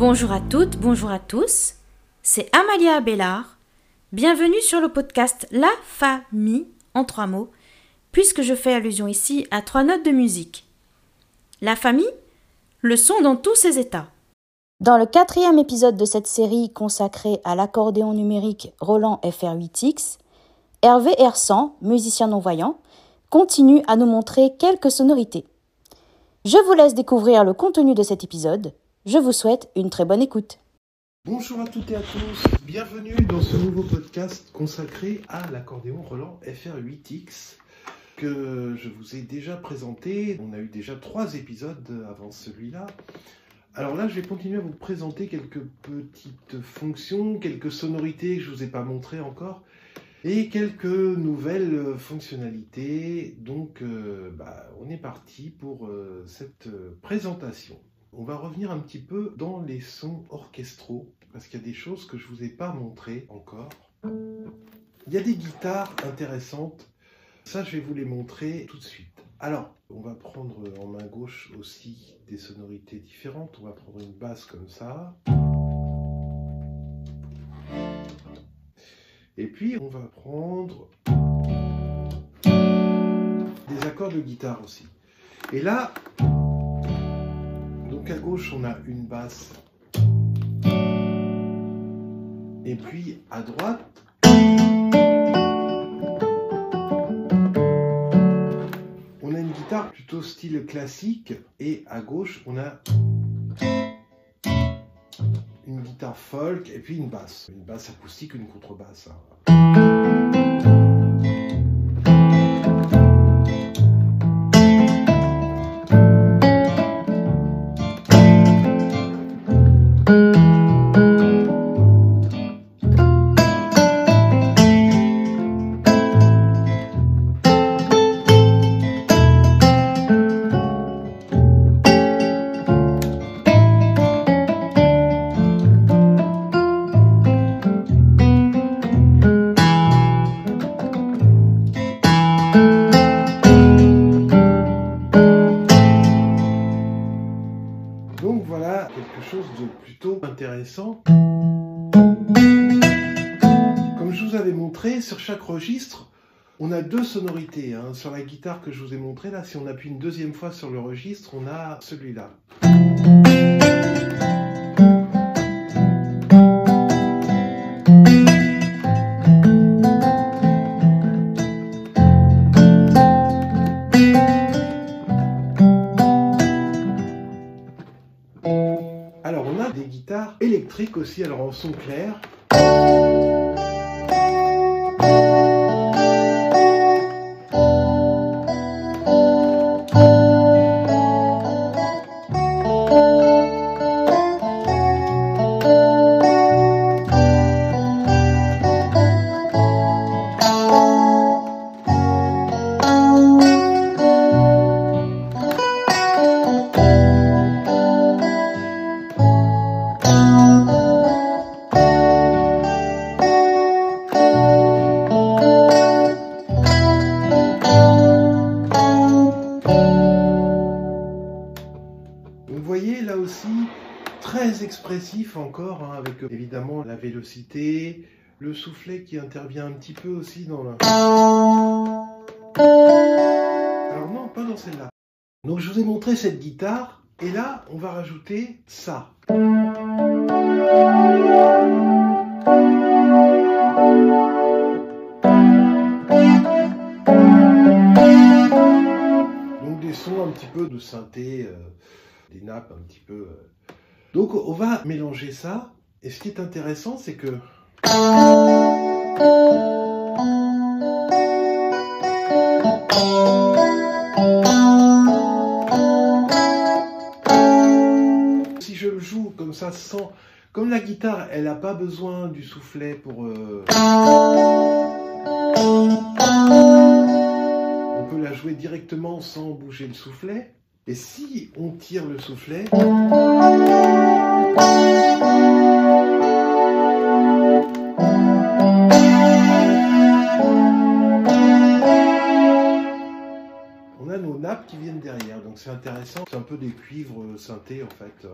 Bonjour à toutes, bonjour à tous, c'est Amalia Abélard. Bienvenue sur le podcast La Famille en 3 mots, puisque je fais allusion ici à 3 notes de musique. La famille, le son dans tous ses états. Dans le 4e épisode de cette série consacrée à l'accordéon numérique Roland FR8X, Hervé Hersan, musicien non-voyant, continue à nous montrer quelques sonorités. Je vous laisse découvrir le contenu de cet épisode. Je vous souhaite une très bonne écoute. Bonjour à toutes et à tous, bienvenue dans ce nouveau podcast consacré à l'accordéon Roland FR8X que je vous ai déjà présenté. On a eu déjà 3 épisodes avant celui-là. Alors là, je vais continuer à vous présenter quelques petites fonctions, quelques sonorités que je ne vous ai pas montrées encore et quelques nouvelles fonctionnalités. Donc, on est parti pour cette présentation. On va revenir un petit peu dans les sons orchestraux, parce qu'il y a des choses que je ne vous ai pas montrées encore. Il y a des guitares intéressantes, ça je vais vous les montrer tout de suite. Alors, on va prendre en main gauche aussi des sonorités différentes. On va prendre une basse comme ça. Et puis, on va prendre des accords de guitare aussi. Et là, donc à gauche, on a une basse. Et puis à droite, on a une guitare plutôt style classique. Et à gauche, on a une guitare folk et puis une basse. Une basse acoustique, une contrebasse. Donc voilà quelque chose de plutôt intéressant. Comme je vous avais montré, sur chaque registre, on a 2 sonorités. Sur la guitare que je vous ai montré, là, si on appuie une deuxième fois sur le registre, on a celui-là. Alors on a des guitares électriques aussi, alors en son clair. Vous voyez là aussi, très expressif encore, avec évidemment la vélocité, le soufflet qui intervient un petit peu aussi dans la... Alors non, pas dans celle-là. Donc je vous ai montré cette guitare, et là on va rajouter ça. Donc des sons un petit peu de synthé, des nappes un petit peu. Donc on va mélanger ça, et ce qui est intéressant, c'est que si je le joue comme ça, sans... Comme la guitare, elle n'a pas besoin du soufflet pour... On peut la jouer directement sans bouger le soufflet. Et si on tire le soufflet, on a nos nappes qui viennent derrière. Donc c'est intéressant. C'est un peu des cuivres synthés en fait.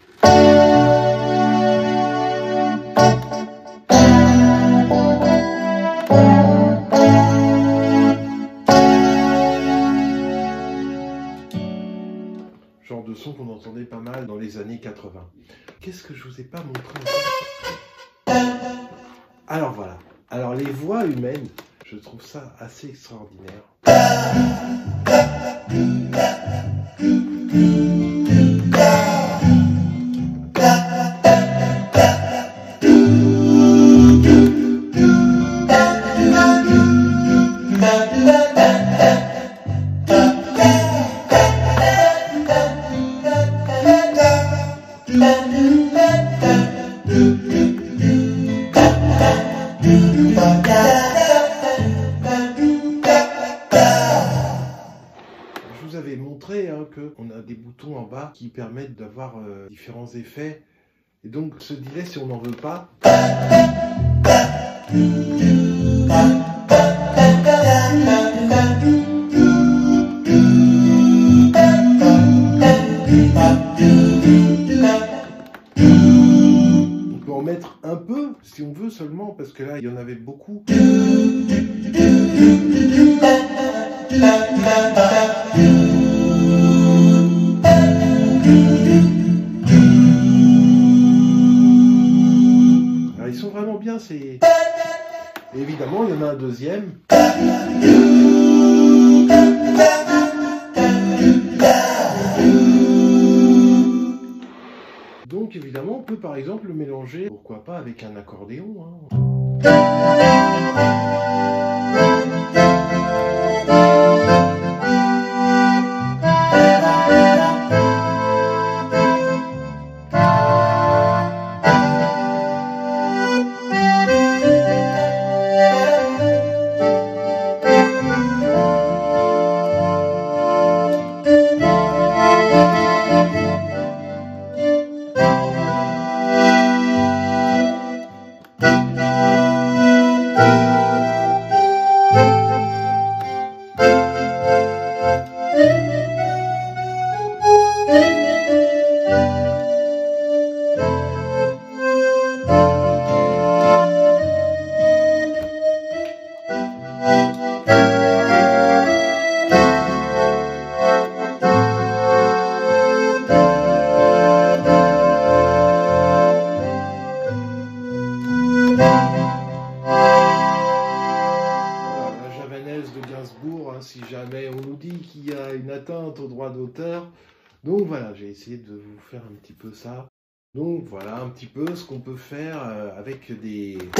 Genre de son qu'on entendait pas mal dans les années 80. Qu'est-ce que je vous ai pas montré encore? Alors voilà. Alors les voix humaines, je trouve ça assez extraordinaire. Je vous avais montré qu'on a des boutons en bas qui permettent d'avoir différents effets. Et donc ce delay, si on n'en veut pas, on peut en mettre un peu si on veut seulement, parce que là il y en avait beaucoup. Alors ils sont vraiment bien ces... Et évidemment il y en a un deuxième. Donc évidemment on peut par exemple le mélanger, pourquoi pas avec un accordéon. Si jamais on nous dit qu'il y a une atteinte au droit d'auteur. Donc voilà, j'ai essayé de vous faire un petit peu ça. Donc voilà un petit peu ce qu'on peut faire avec des... Donc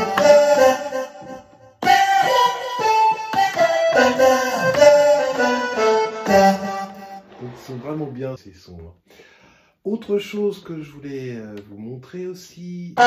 ils sont vraiment bien ces sons. Autre chose que je voulais vous montrer aussi...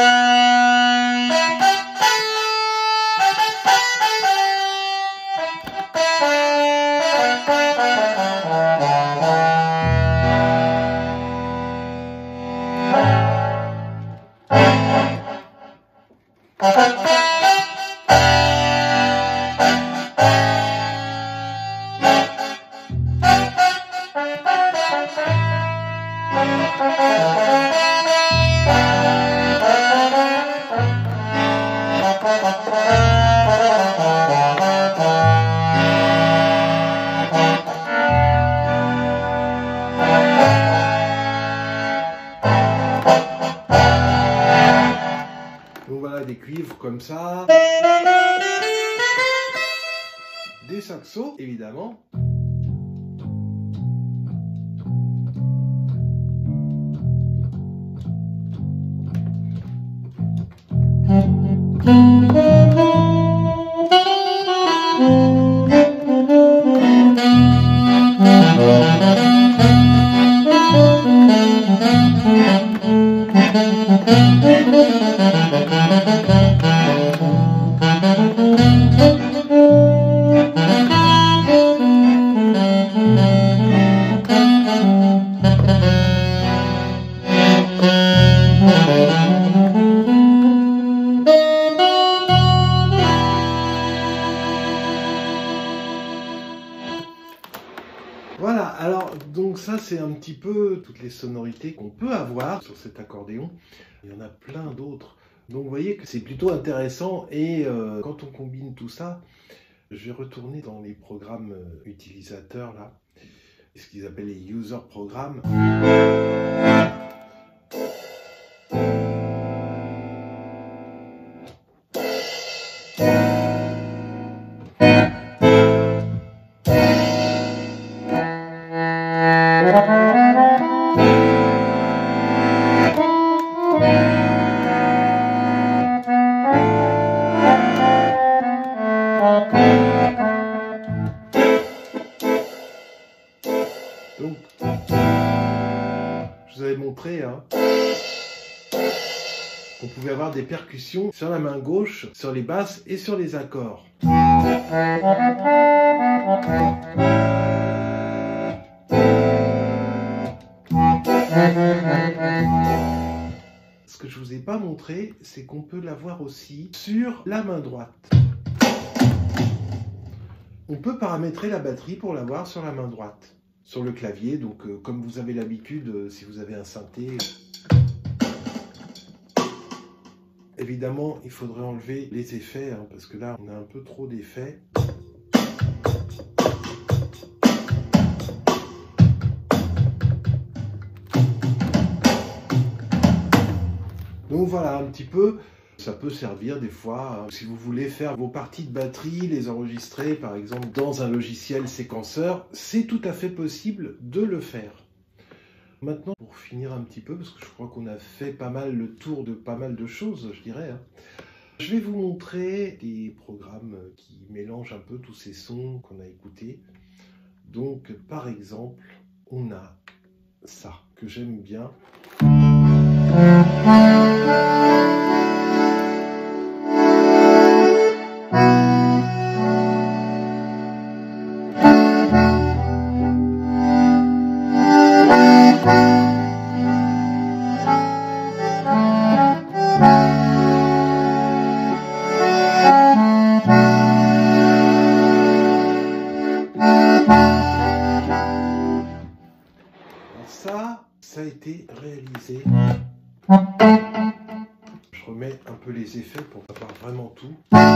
Donc voilà, des cuivres comme ça, des saxos évidemment. Voilà, alors donc ça c'est un petit peu toutes les sonorités qu'on peut avoir sur cet accordéon. Il y en a plein d'autres. Donc vous voyez que c'est plutôt intéressant et quand on combine tout ça, je vais retourner dans les programmes utilisateurs là, ce qu'ils appellent les user programmes. Donc, je vous avais montré qu'on pouvait avoir des percussions sur la main gauche, sur les basses et sur les accords. Ce que je vous ai pas montré, c'est qu'on peut l'avoir aussi sur la main droite. On peut paramétrer la batterie pour l'avoir sur la main droite, sur le clavier. Donc, comme vous avez l'habitude, si vous avez un synthé, évidemment, il faudrait enlever les effets, parce que là, on a un peu trop d'effets. Donc voilà, un petit peu, ça peut servir des fois, si vous voulez faire vos parties de batterie, les enregistrer par exemple dans un logiciel séquenceur, c'est tout à fait possible de le faire. Maintenant, pour finir un petit peu, parce que je crois qu'on a fait pas mal le tour de pas mal de choses, je dirais, je vais vous montrer des programmes qui mélangent un peu tous ces sons qu'on a écoutés. Donc, par exemple, on a ça, que j'aime bien. Ça a été réalisé. Je remets un peu les effets pour avoir vraiment tout.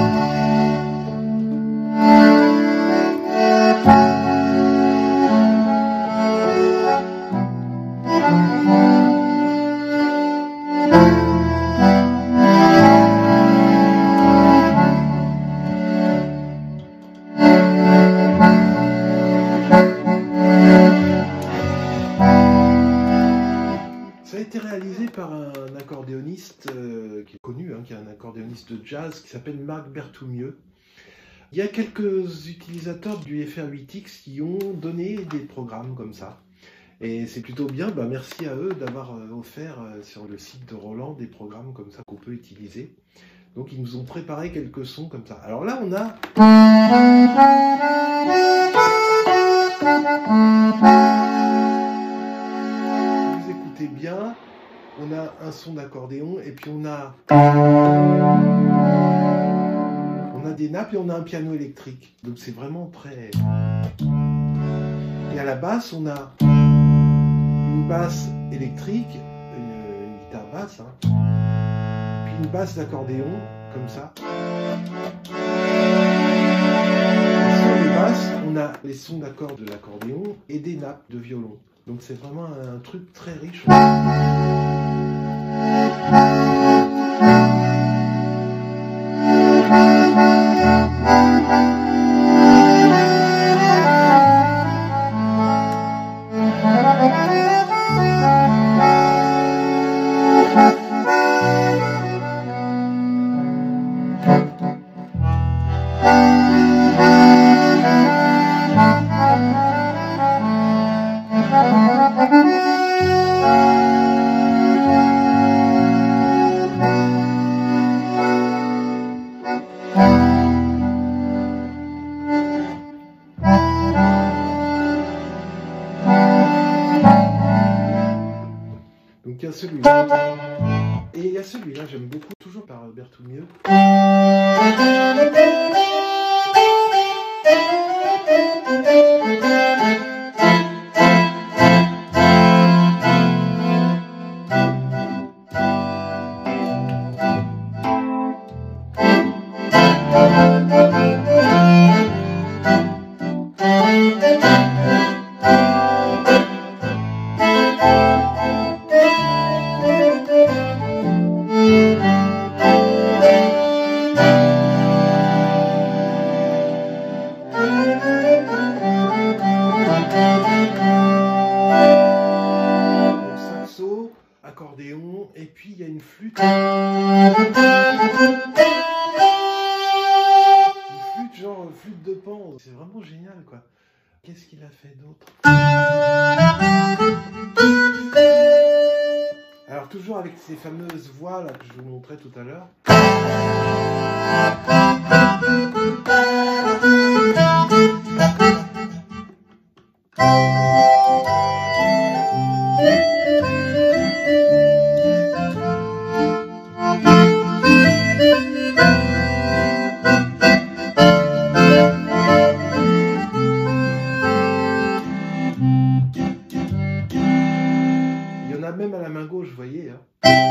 Ça a été réalisé par un accordéoniste qui est connu, qui est un accordéoniste de jazz qui s'appelle Marc Berthoumieux. Il y a quelques utilisateurs du FR8X qui ont donné des programmes comme ça. Et c'est plutôt bien, merci à eux d'avoir offert sur le site de Roland des programmes comme ça qu'on peut utiliser. Donc ils nous ont préparé quelques sons comme ça. Alors là on a... Vous écoutez bien, on a un son d'accordéon et puis on a des nappes et on a un piano électrique. Donc c'est vraiment très... Et à la basse on a une basse électrique, une guitare basse, puis une basse d'accordéon, comme ça. Et sur les basses, on a les sons d'accords de l'accordéon et des nappes de violon. Donc c'est vraiment un truc très riche. Donc il y a celui-là. Et il y a celui-là, j'aime beaucoup, toujours par Berthoumieux. flûte de Pan. C'est vraiment génial, quoi. Qu'est-ce qu'il a fait d'autre? Alors toujours avec ces fameuses voix là que je vous montrais tout à l'heure. Il y en a même à la main gauche, vous voyez, hein.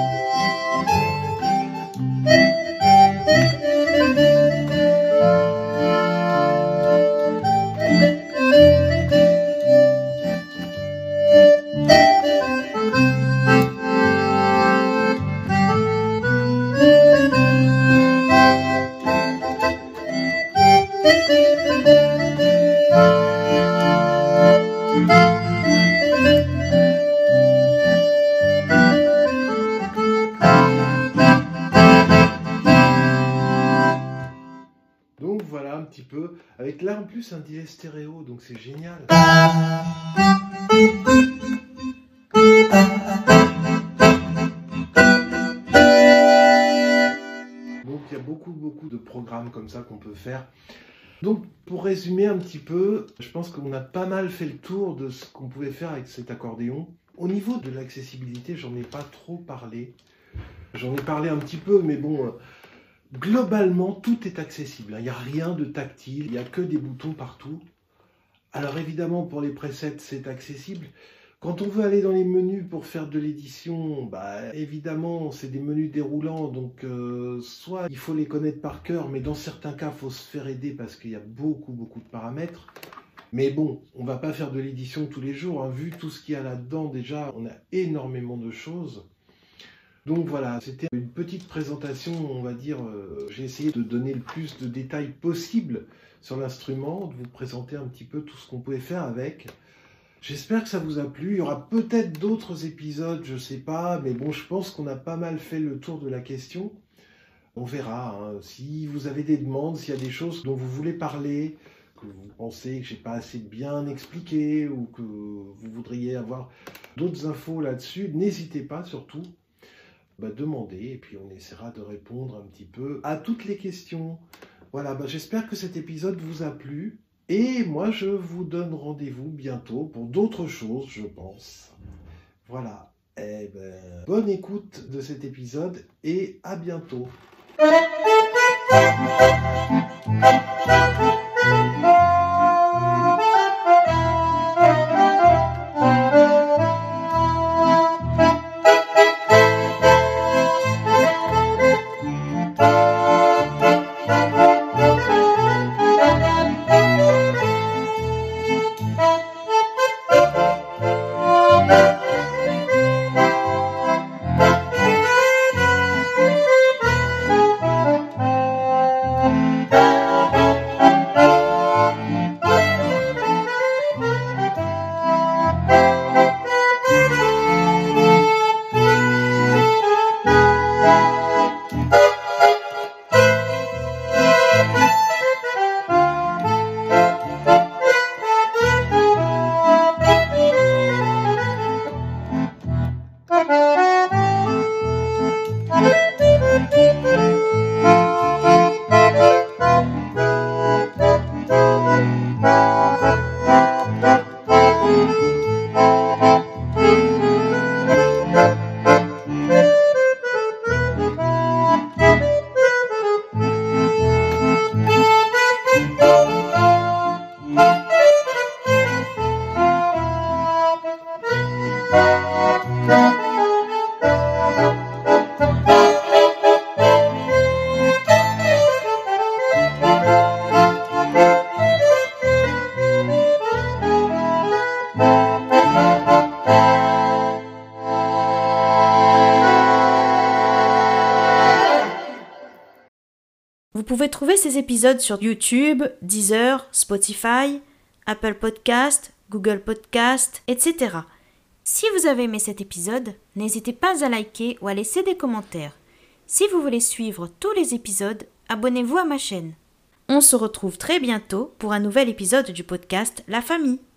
Donc voilà un petit peu, avec là en plus un delay stéréo, donc c'est génial. Donc il y a beaucoup de programmes comme ça qu'on peut faire. Donc pour résumer un petit peu, je pense qu'on a pas mal fait le tour de ce qu'on pouvait faire avec cet accordéon. Au niveau de l'accessibilité, j'en ai pas trop parlé. J'en ai parlé un petit peu, mais bon... Globalement, tout est accessible. Il n'y a rien de tactile, il n'y a que des boutons partout. Alors évidemment, pour les presets, c'est accessible. Quand on veut aller dans les menus pour faire de l'édition, évidemment, c'est des menus déroulants, donc soit il faut les connaître par cœur, mais dans certains cas, il faut se faire aider parce qu'il y a beaucoup de paramètres. Mais bon, on ne va pas faire de l'édition tous les jours, hein. Vu tout ce qu'il y a là-dedans, déjà, on a énormément de choses. Donc voilà, c'était une petite présentation, on va dire, j'ai essayé de donner le plus de détails possible sur l'instrument, de vous présenter un petit peu tout ce qu'on pouvait faire avec. J'espère que ça vous a plu, il y aura peut-être d'autres épisodes, je sais pas, mais bon, je pense qu'on a pas mal fait le tour de la question. On verra, hein. Si vous avez des demandes, s'il y a des choses dont vous voulez parler, que vous pensez que j'ai pas assez bien expliqué, ou que vous voudriez avoir d'autres infos là-dessus, n'hésitez pas surtout. Demandez et puis on essaiera de répondre un petit peu à toutes les questions. Voilà, j'espère que cet épisode vous a plu et moi je vous donne rendez-vous bientôt pour d'autres choses, je pense. Voilà, bonne écoute de cet épisode et à bientôt. Vous pouvez trouver ces épisodes sur YouTube, Deezer, Spotify, Apple Podcast, Google Podcast, etc. Si vous avez aimé cet épisode, n'hésitez pas à liker ou à laisser des commentaires. Si vous voulez suivre tous les épisodes, abonnez-vous à ma chaîne. On se retrouve très bientôt pour un nouvel épisode du podcast La Famille.